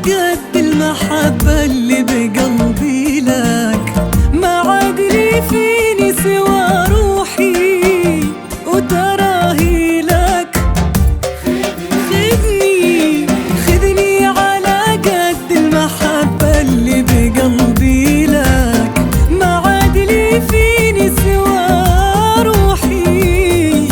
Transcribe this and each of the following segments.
قد المحبة اللي بقلبي لك، ما عاد لي فيني سوى روحي وتراهي لك. خذني على قد المحبة اللي بقلبي لك، ما عاد لي فيني سوى روحي.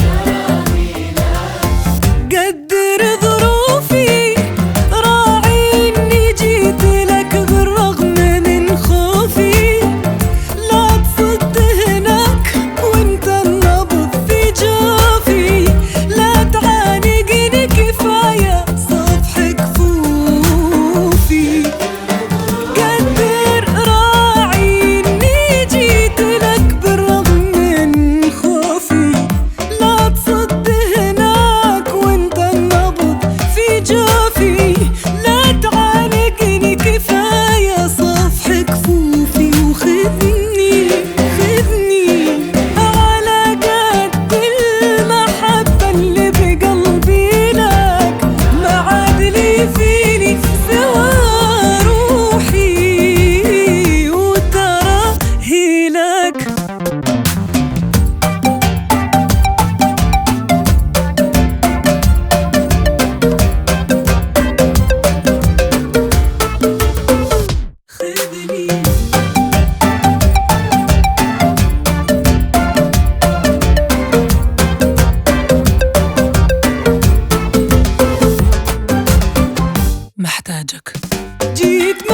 قدر ظروفي، راعي اني جيت لك بالرغم من خوفي. لا تصد هناك وانت النبض في جوفي، لا تعانقني كفاية صفح كفوفي. قدر راعي اني جيت لك بالرغم من خوفي. لا تصد هناك وانت النبض في جوفي، لا تعانقني كفاية صفح كفوفي. وخذني على قد المحبة اللي بقلبي لك، ما عاد لي فيني سوى روحي وتراهي لك. خذني محتاجك. جيت